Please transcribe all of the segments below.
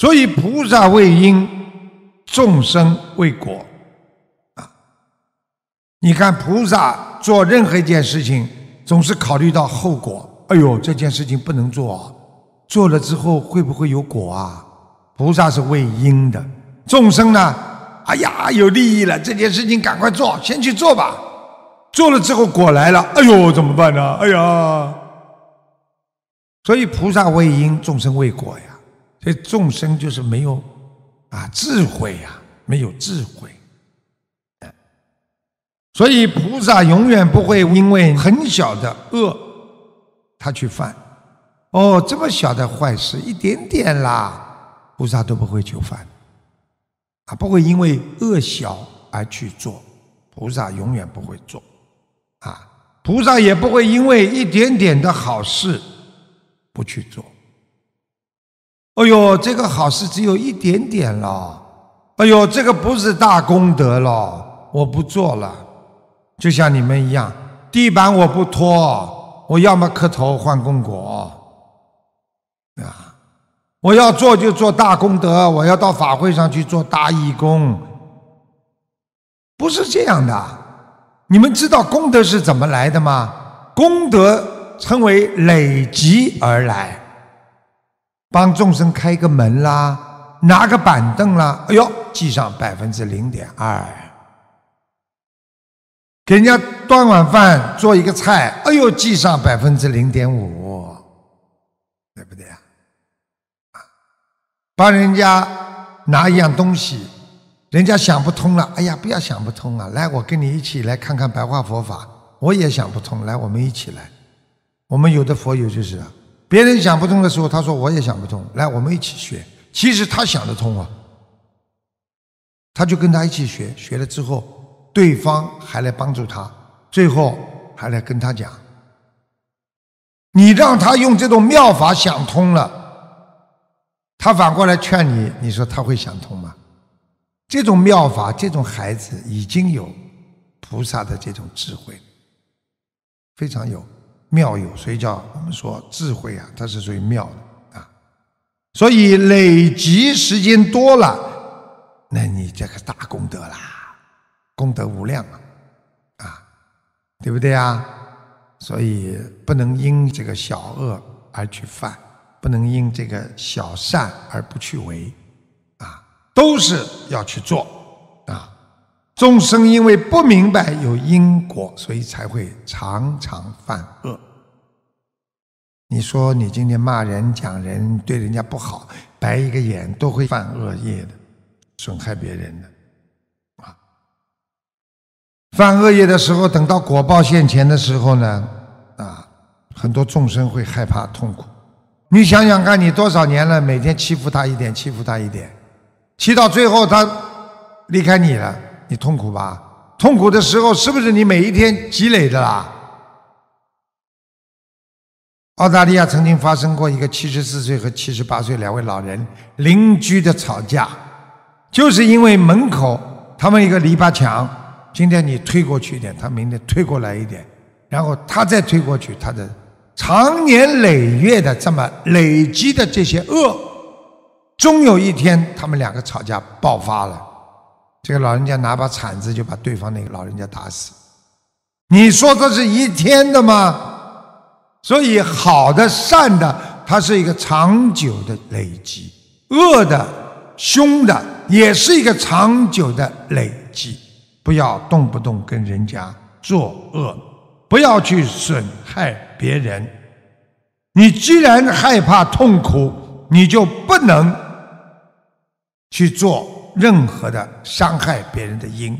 所以菩萨为因，众生为果啊！你看菩萨做任何一件事情，总是考虑到后果。哎呦，这件事情不能做啊，做了之后会不会有果啊？菩萨是为因的，众生呢？哎呀，有利益了，这件事情赶快做，先去做吧。做了之后果来了，哎呦，怎么办呢？哎呀！所以菩萨为因，众生为果呀。所以众生就是没有智慧呀，没有智慧。所以菩萨永远不会因为很小的恶他去犯。哦，这么小的坏事，一点点啦，菩萨都不会去犯。不会因为恶小而去做，菩萨永远不会做。菩萨也不会因为一点点的好事不去做。哎呦，这个好事只有一点点了，哎呦，这个不是大功德了，我不做了。就像你们一样，地板我不拖，我要么磕头换功果我要做就做大功德，我要到法会上去做大义工，不是这样的。你们知道功德是怎么来的吗？功德称为累积而来，帮众生开个门啦，拿个板凳啦，哎呦，记上0.2%。给人家端碗饭做一个菜，哎呦，记上0.5%，对不对啊？帮人家拿一样东西，人家想不通了，哎呀，不要想不通啊，来，我跟你一起来看看白话佛法。我也想不通，来，我们一起来。我们有的佛友就是别人想不通的时候，他说我也想不通，来，我们一起学。其实他想得通啊，他就跟他一起学，学了之后，对方还来帮助他，最后还来跟他讲。你让他用这种妙法想通了，他反过来劝你，你说他会想通吗？这种妙法，这种孩子已经有菩萨的这种智慧，非常有妙有，所以叫我们说智慧啊，它是属于妙的啊。所以累积时间多了，那你这个大功德啦，功德无量啊，对不对啊？所以不能因这个小恶而去犯，不能因这个小善而不去为都是要去做众生因为不明白有因果，所以才会常常犯恶。你说你今天骂人讲人，对人家不好，白一个眼，都会犯恶业的，损害别人的犯恶业的时候，等到果报现前的时候呢很多众生会害怕痛苦。你想想看，你多少年了，每天欺负他一点，欺负他一点，欺到最后他离开你了，你痛苦吧？痛苦的时候是不是你每一天积累的啦？澳大利亚曾经发生过一个74岁和78岁两位老人邻居的吵架，就是因为门口他们一个篱笆墙，今天你推过去一点，他明天推过来一点，然后他再推过去，他的长年累月的这么累积的这些恶，终有一天他们两个吵架爆发了，这个老人家拿把铲子就把对方那个老人家打死。你说这是一天的吗？所以好的善的它是一个长久的累积，恶的凶的也是一个长久的累积。不要动不动跟人家作恶，不要去损害别人。你既然害怕痛苦，你就不能去做任何的伤害别人的因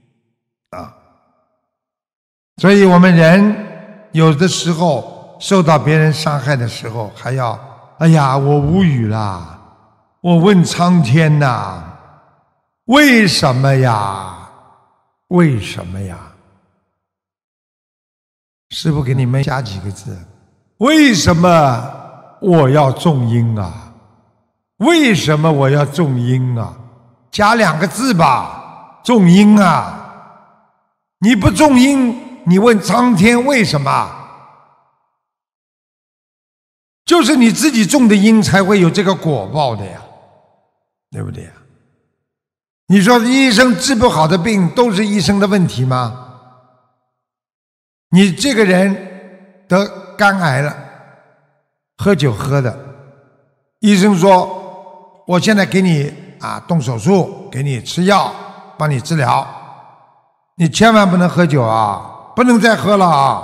所以我们人有的时候受到别人伤害的时候，还要哎呀，我无语啦，我问苍天呐，为什么呀？为什么呀？师父给你们加几个字，为什么我要种因啊？为什么我要种因啊？加2个字吧，种因啊！你不种因，你问苍天为什么？就是你自己种的因才会有这个果报的呀。 对不对呀？你说医生治不好的病都是医生的问题吗？你这个人得肝癌了，喝酒喝的，医生说我现在给你动手术，给你吃药，帮你治疗，你千万不能喝酒啊，不能再喝了啊！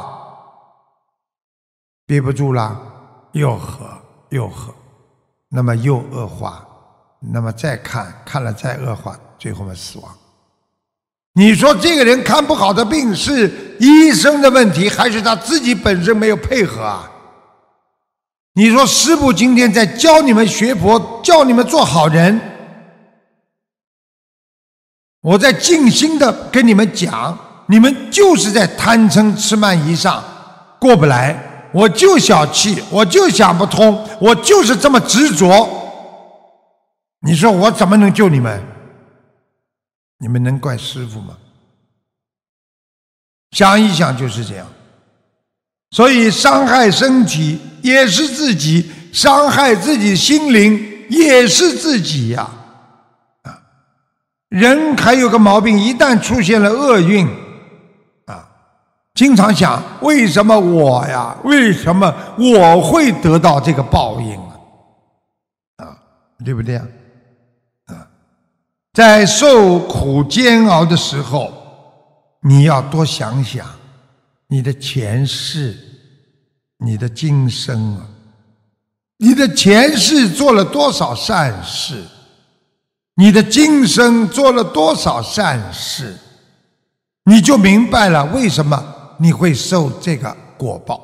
憋不住了，又喝，那么又恶化，那么再看了再恶化，最后死亡。你说这个人看不好的病是医生的问题，还是他自己本身没有配合啊？你说师父今天在教你们学佛，教你们做好人，我在尽心的跟你们讲，你们就是在贪嗔痴慢疑上过不来，我就小气，我就想不通，我就是这么执着，你说我怎么能救你们？你们能怪师父吗？想一想就是这样。所以伤害身体也是自己，伤害自己心灵也是自己呀。人还有个毛病，一旦出现了厄运经常想为什么我呀？为什么我会得到这个报应对不对呀？在受苦煎熬的时候，你要多想想你的前世，你的今生你的前世做了多少善事，你的今生做了多少善事，你就明白了为什么你会受这个果报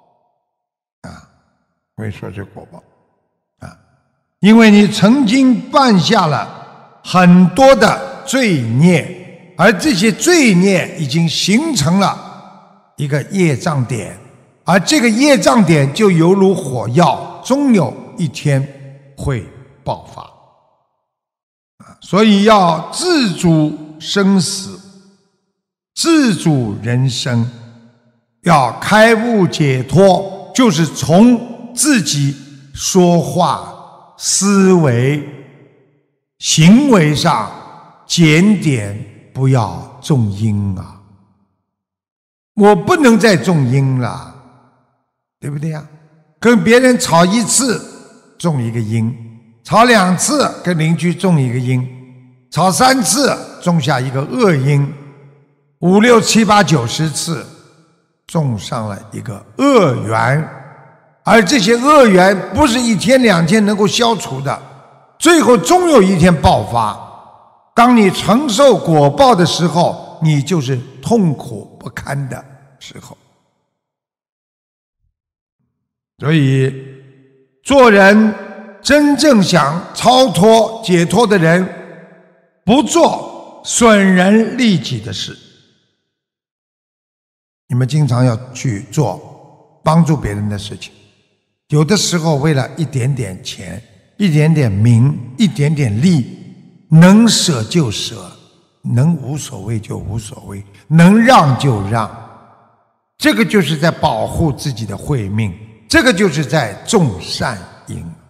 会受这果报因为你曾经犯下了很多的罪孽，而这些罪孽已经形成了一个业障点，而这个业障点就犹如火药，终有一天会爆发所以要自主生死，自主人生，要开悟解脱，就是从自己说话、思维、行为上检点，不要种因我不能再种因了，对不对呀？跟别人吵一次种一个因，吵2次跟邻居种一个因，吵3次种下一个恶因，5、6、7、8、9、10次种上了一个恶缘，而这些恶缘不是1天2天能够消除的，最后终有一天爆发。当你承受果报的时候，你就是痛苦不堪的时候。所以做人真正想超脱解脱的人，不做损人利己的事。你们经常要去做帮助别人的事情，有的时候为了一点点钱、一点点名、一点点利，能舍就舍，能无所谓就无所谓，能让就让，这个就是在保护自己的慧命，这个就是在种善因